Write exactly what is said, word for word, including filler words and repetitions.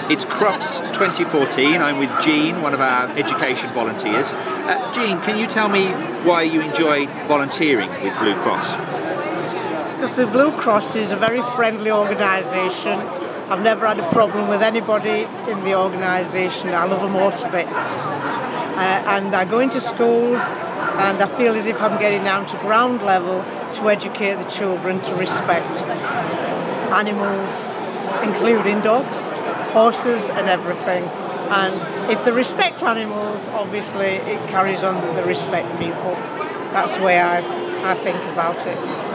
It's Crufts twenty fourteen. I'm with Jean, one of our education volunteers. Uh, Jean, can you tell me why you enjoy volunteering with Blue Cross? Because the Blue Cross is a very friendly organisation. I've never had a problem with anybody in the organisation. I love them all to bits. Uh, and I go into schools and I feel as if I'm getting down to ground level to educate the children to respect animals, including dogs, horses and everything. And if they respect animals, obviously it carries on the respect people. That's the way I, I think about it.